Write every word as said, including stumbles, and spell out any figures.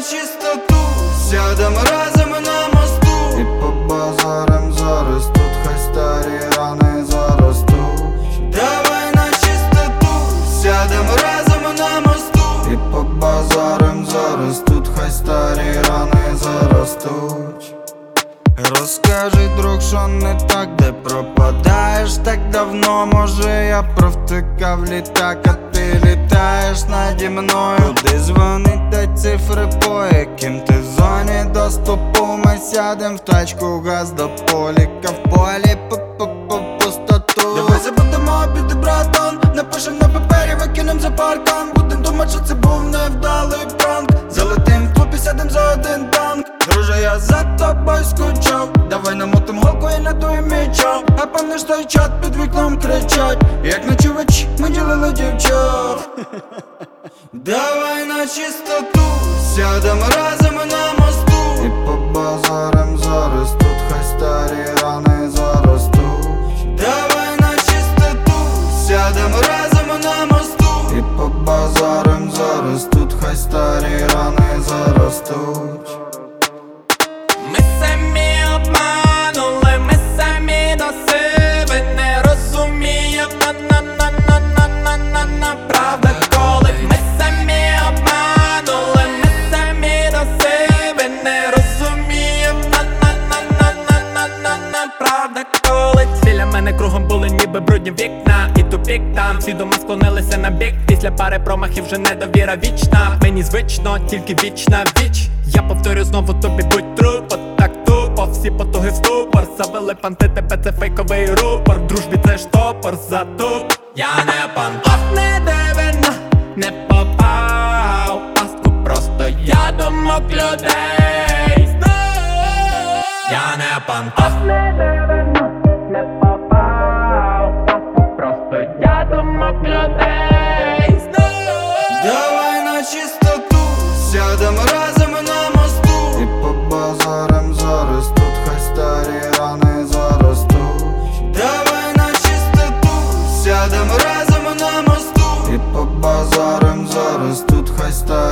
чистоту, сядем разом на мосту і побазарим зараз тут, хай старі рани заростуть. Давай на чистоту, сядем разом на мосту І побазарим зараз тут, хай старі рани заростуть. Розкажи, друг, що не так, де пропадаєш так давно. Може я провтикав літак, а ти літаєш наді мною. Куди дзвонить та цифри, по яким ти в зоні доступу. Ми сядем в тачку, газ до поліка, в полі по пустоту. Давай забудемо обіди, братан, напишем на папері, викинем за паркан. Будем думать, що це був невдалий пранк. Залетим в клуб і сядем за один танк. Друже, я за тобою скучав. Давай намотим голку і надуєм мічом. А пам'ятаєш той чат під вікном кричать, як ночувач ми ділили дівчат. Давай на чистоту, сядем разом на мосту І побазарим зараз тут, хай старі рани заростуть. Давай на чистоту, сядем разом на мосту І побазарим зараз тут, хай старі рани заростуть. Ми самі обманули, ми самі до себе не розуміємо, на-на-на-на-на-на-на-на правда коли. Ми самі обманули, ми самі до себе не розуміємо, на-на-на-на-на-на-на-на правда коли. Біля мене кругом були ніби брудні вікна і тупік там, всі дома склонилися на бік. Після пари промахів вже недовіра вічна. Мені звично, тільки вічна віч. Я повторю знову тобі, будь трупо, так тупо, всі потуги в ступор. Завели панти, тебе це фейковий рупор. В дружбі це штопор, затуп. Я не пантов, не дивина, не попав в пастку, просто я думок людей. Я не пантов, не дивина, не попав в пастку, просто я думок людей. Давай на чистоту, сядем разом на мосту І побазарим зараз тут, хай старі рани заростуть. Давай на чистоту, сядем разом на мосту І побазарим зараз тут, хай старі